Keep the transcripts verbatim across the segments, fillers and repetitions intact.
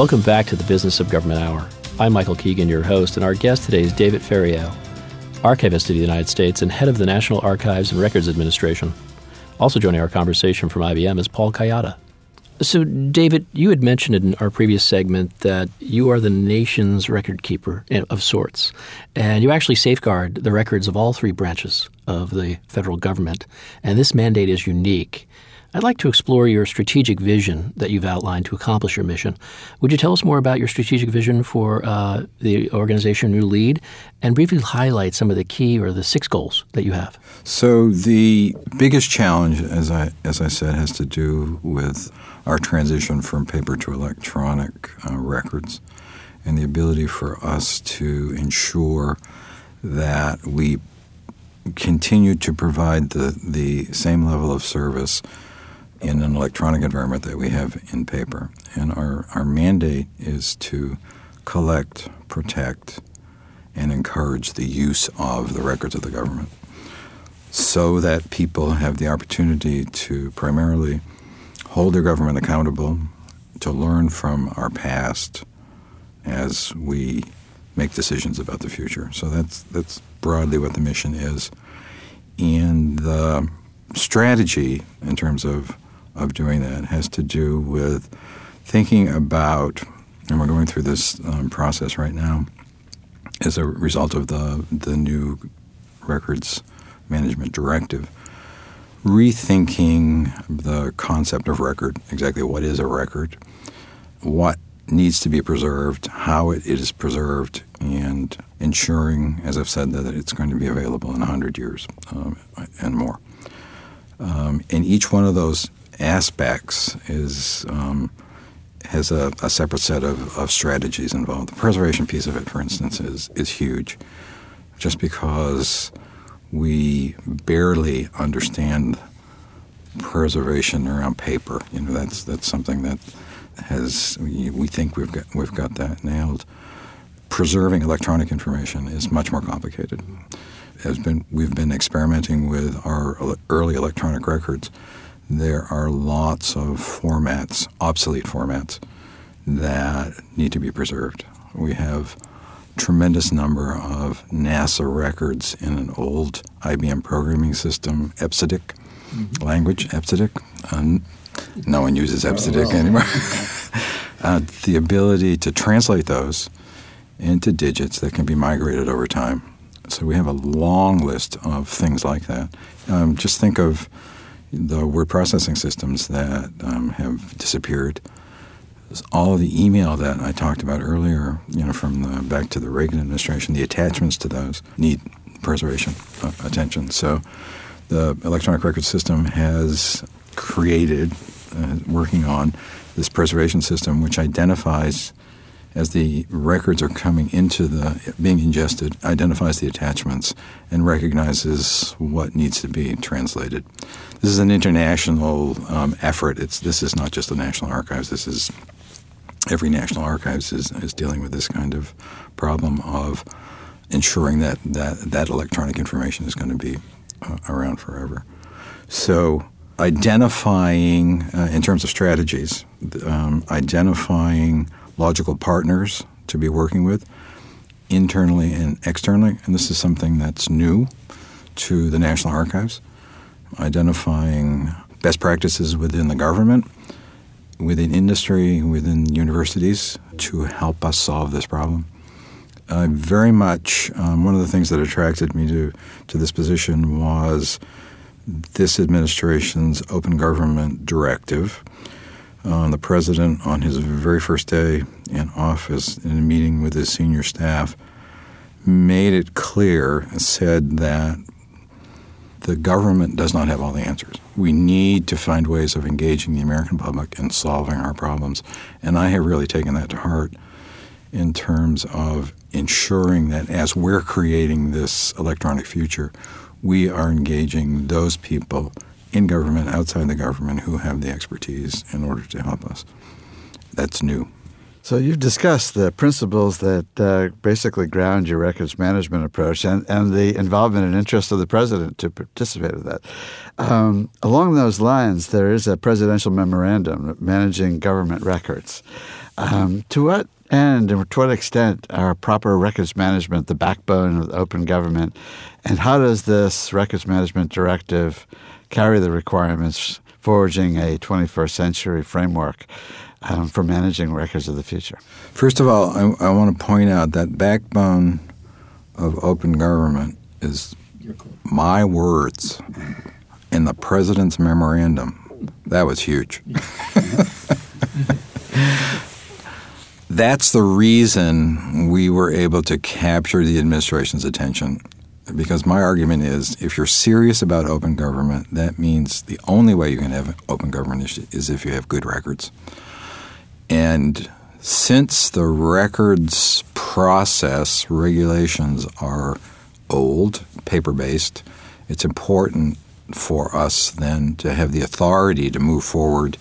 Welcome back to the Business of Government Hour. I'm Michael Keegan, your host, and our guest today is David Ferriero, Archivist of the United States and head of the National Archives and Records Administration. Also joining our conversation from I B M is Paul Kayada. So, David, you had mentioned in our previous segment that you are the nation's record keeper of sorts, and you actually safeguard the records of all three branches of the federal government, and this mandate is unique. I'd like to explore your strategic vision that you've outlined to accomplish your mission. Would you tell us more about your strategic vision for uh, the organization you lead, and briefly highlight some of the key or the six goals that you have? So the biggest challenge, as I as I said, has to do with our transition from paper to electronic uh, records and the ability for us to ensure that we continue to provide the, the same level of service in an electronic environment that we have in paper. And our, our mandate is to collect, protect, and encourage the use of the records of the government so that people have the opportunity to primarily hold their government accountable, to learn from our past as we make decisions about the future. So that's that's broadly what the mission is. And the strategy in terms of, of doing that has to do with thinking about, and we're going through this um, process right now as a result of the the new Records Management Directive, rethinking the concept of record, exactly what is a record, what needs to be preserved, how it is preserved, and ensuring, as I've said, that it's going to be available in one hundred years um, and more. Um, and each one of those aspects is um, has a, a separate set of, of strategies involved. The preservation piece of it, for instance, is, is huge, just because we barely understand preservation around paper. You know, that's that's something that has we, we think we've got we've got that nailed. Preserving electronic information is much more complicated. Has been we've been experimenting with our early electronic records. There are lots of formats, obsolete formats, that need to be preserved. We have tremendous number of NASA records in an old I B M programming system, EBCDIC mm-hmm. language, EBCDIC. Um, no one uses EBCDIC oh, well. anymore. uh, the ability to translate those into digits that can be migrated over time. So we have a long list of things like that. Um, just think of the word processing systems that um, have disappeared. All of the email that I talked about earlier, you know, from the back to the Reagan administration, the attachments to those need preservation uh, attention. So the electronic record system has created, uh, working on this preservation system, which identifies as the records are coming into the, being ingested, identifies the attachments and recognizes what needs to be translated. This is an international um, effort. It's This is not just the National Archives. This is every National Archives is, is dealing with this kind of problem of ensuring that that, that electronic information is going to be uh, around forever. So identifying, uh, in terms of strategies, um, identifying logical partners to be working with internally and externally, and this is something that's new to the National Archives, identifying best practices within the government, within industry, within universities to help us solve this problem. Uh, very much um, one of the things that attracted me to, to this position was this administration's open government directive. Uh, the president, on his very first day in office, in a meeting with his senior staff, made it clear and said that the government does not have all the answers. We need to find ways of engaging the American public and solving our problems. And I have really taken that to heart in terms of ensuring that as we're creating this electronic future, we are engaging those people in government, outside the government, who have the expertise in order to help us. That's new. So you've discussed the principles that uh, basically ground your records management approach and, and the involvement and interest of the president to participate in that. Um, along those lines, there is a presidential memorandum managing government records. Um, to what end and to what extent are proper records management the backbone of open government, and how does this records management directive carry the requirements forging a twenty-first century framework Um, for managing records of the future? First of all, I, I want to point out that backbone of open government is my words in the president's memorandum. That was huge. That's the reason we were able to capture the administration's attention, because my argument is if you're serious about open government, that means the only way you can have open government is if you have good records. And since the records process regulations are old, paper-based, it's important for us then to have the authority to move forward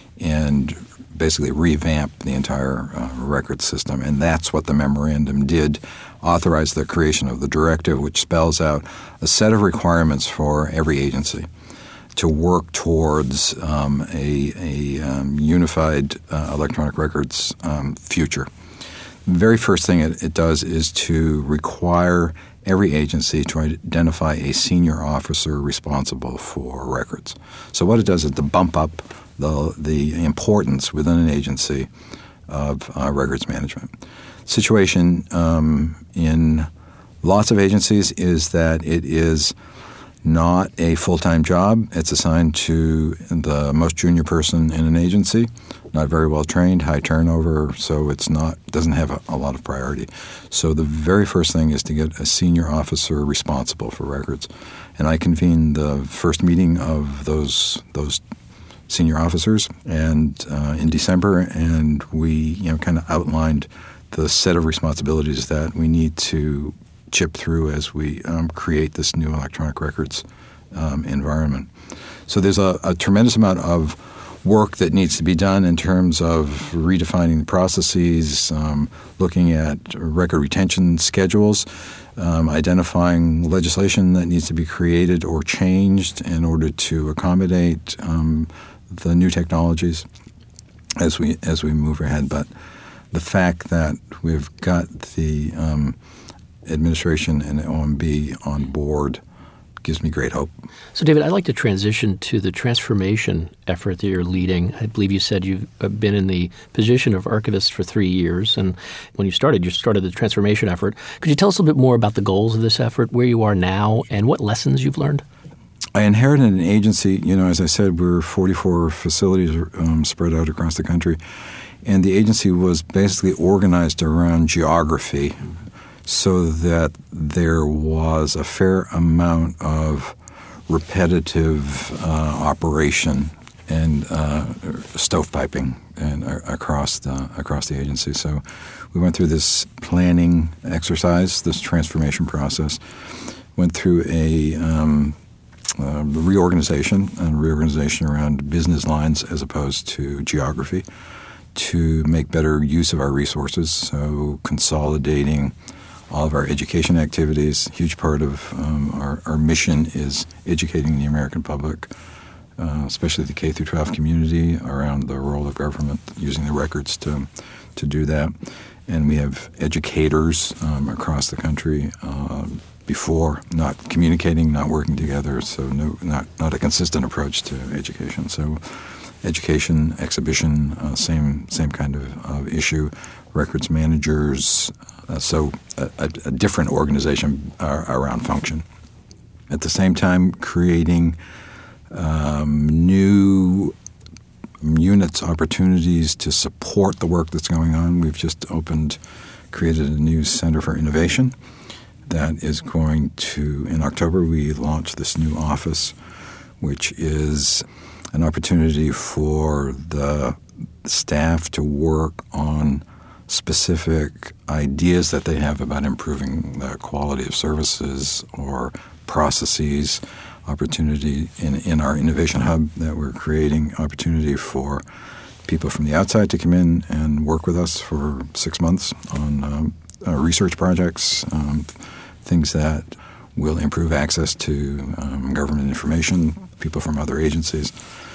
and basically revamp the entire uh, record system. And that's what the memorandum did, authorize the creation of the directive, which spells out a set of requirements for every agency to work towards um, a, a um, unified uh, electronic records um, future. The very first thing it, it does is to require every agency to identify a senior officer responsible for records. So what it does is to bump up the, the importance within an agency of uh, records management. Situation um, in lots of agencies is that it is not a full-time job. It's assigned to the most junior person in an agency, not very well trained, high turnover, so it's not doesn't have a, a lot of priority. So the very first thing is to get a senior officer responsible for records. And I convened the first meeting of those those senior officers and uh, in December, and we you know kind of outlined the set of responsibilities that we need to chip through as we um, create this new electronic records um, environment. So there's a, a tremendous amount of work that needs to be done in terms of redefining the processes, um, looking at record retention schedules, um, identifying legislation that needs to be created or changed in order to accommodate um, the new technologies as we as we move ahead. But the fact that we've got the um, administration and O M B on board gives me great hope. So, David, I'd like to transition to the transformation effort that you're leading. I believe you said you've been in the position of archivist for three years, and when you started, you started the transformation effort. Could you tell us a little bit more about the goals of this effort, where you are now, and what lessons you've learned? I inherited an agency. You know, as I said, we're forty-four facilities um, spread out across the country, and the agency was basically organized around geography, so that there was a fair amount of repetitive uh, operation and uh, stovepiping and uh, across the across the agency. So we went through this planning exercise, this transformation process, went through a um, uh, reorganization and reorganization around business lines as opposed to geography to make better use of our resources. So consolidating all of our education activities. A huge part of um, our, our mission is educating the American public, uh, especially the K through twelve community, around the role of government, using the records to to do that. And we have educators um, across the country uh, before not communicating, not working together, so no, not not a consistent approach to education. So education, exhibition, uh, same same kind of, of issue. Records managers, uh, so a, a, a different organization uh, around function. At the same time, creating um, new units, opportunities to support the work that's going on. We've just opened, created a new Center for Innovation that is going to, in October, we launched this new office, which is an opportunity for the staff to work on specific ideas that they have about improving the quality of services or processes, opportunity in, in our innovation hub that we're creating, opportunity for people from the outside to come in and work with us for six months on um, uh, research projects, um, things that will improve access to um, government information, people from other agencies.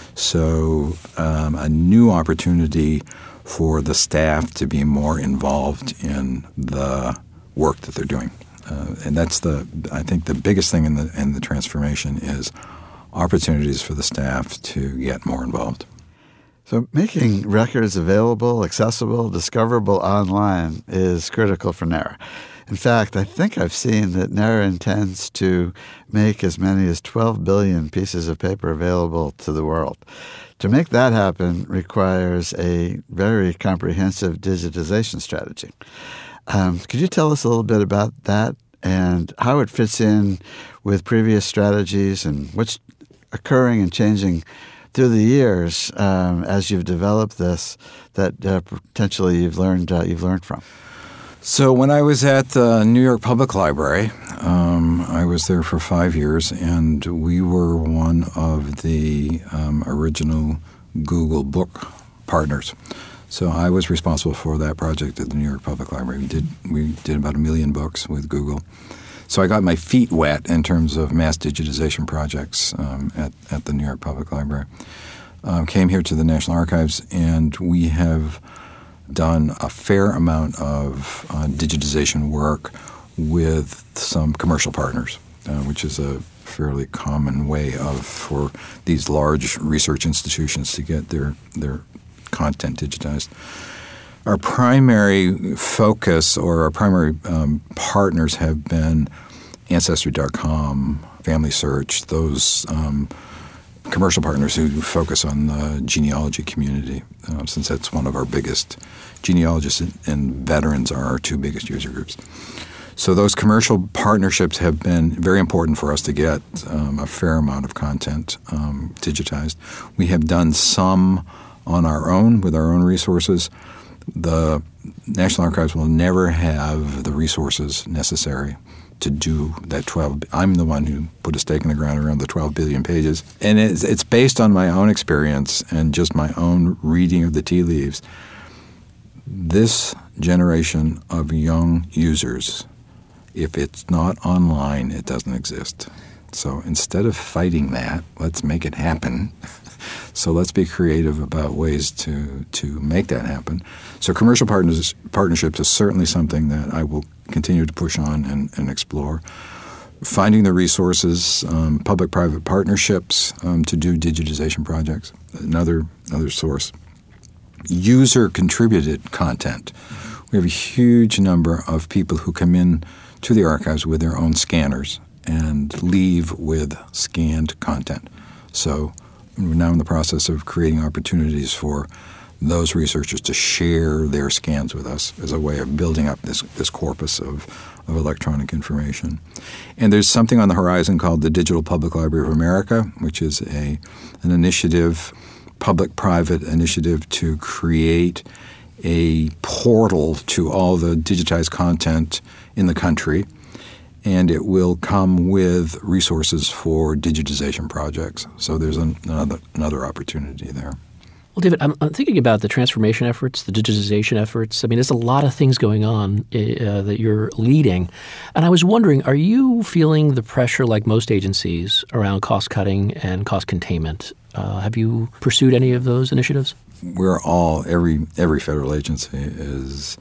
So um, a new opportunity for the staff to be more involved in the work that they're doing. Uh, and that's the, I think the biggest thing in the in the transformation is opportunities for the staff to get more involved. So making records available, accessible, discoverable online is critical for NARA. In fact, I think I've seen that NARA intends to make as many as twelve billion pieces of paper available to the world. To make that happen requires a very comprehensive digitization strategy. Um, could you tell us a little bit about that and how it fits in with previous strategies and what's occurring and changing through the years um, as you've developed this that uh, potentially you've learned uh, you've learned from? So when I was at the New York Public Library, um, I was there for five years, and we were one of the um, original Google Book partners. So I was responsible for that project at the New York Public Library. We did we did about a million books with Google. So I got my feet wet in terms of mass digitization projects um, at, at the New York Public Library. Um, came here to the National Archives, and we have done a fair amount of uh, digitization work with some commercial partners, uh, which is a fairly common way of for these large research institutions to get their their content digitized. Our primary focus or our primary um, partners have been Ancestry dot com, Family Search, those um, commercial partners who focus on the genealogy community, uh, since that's one of our biggest genealogists and, and veterans are our two biggest user groups. So those commercial partnerships have been very important for us to get um, a fair amount of content um, digitized. We have done some on our own with our own resources. The National Archives will never have the resources necessary to do that twelve. I'm the one who put a stake in the ground around the twelve billion pages. And it's, it's based on my own experience and just my own reading of the tea leaves. This generation of young users, if it's not online, it doesn't exist. So instead of fighting that, let's make it happen. So let's be creative about ways to to make that happen. So commercial partners partnerships is certainly something that I will continue to push on and, and explore. Finding the resources, um, public-private partnerships um, to do digitization projects, another another source. User-contributed content. We have a huge number of people who come in to the archives with their own scanners and leave with scanned content. So we're now in the process of creating opportunities for those researchers to share their scans with us as a way of building up this, this corpus of, of electronic information. And there's something on the horizon called the Digital Public Library of America, which is a an initiative, public-private initiative to create a portal to all the digitized content in the country. And it will come with resources for digitization projects. So there's an, another, another opportunity there. Well, David, I'm, I'm thinking about the transformation efforts, the digitization efforts. I mean, there's a lot of things going on uh, that you're leading. And I was wondering, are you feeling the pressure like most agencies around cost cutting and cost containment? Uh, have you pursued any of those initiatives? We're all, every every federal agency is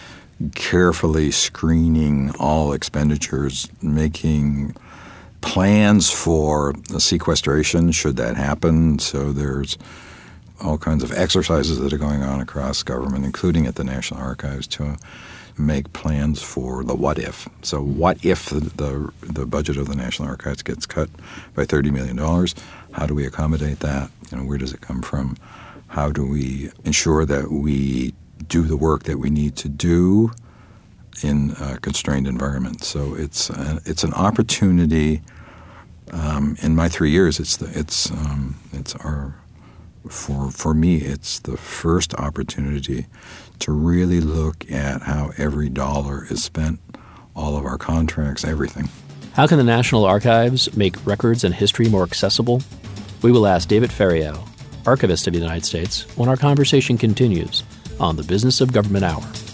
carefully screening all expenditures, making plans for sequestration should that happen. So there's all kinds of exercises that are going on across government, including at the National Archives, to make plans for the what if. So what if the, the, the budget of the National Archives gets cut by thirty million dollars? How do we accommodate that? You know, where does it come from? How do we ensure that we do the work that we need to do in a constrained environment? So it's a, it's an opportunity. Um, in my three years, it's the it's um, it's our for for me it's the first opportunity to really look at how every dollar is spent, all of our contracts, everything. How can the National Archives make records and history more accessible? We will ask David Ferriero, Archivist of the United States, when our conversation continues on the Business of Government Hour.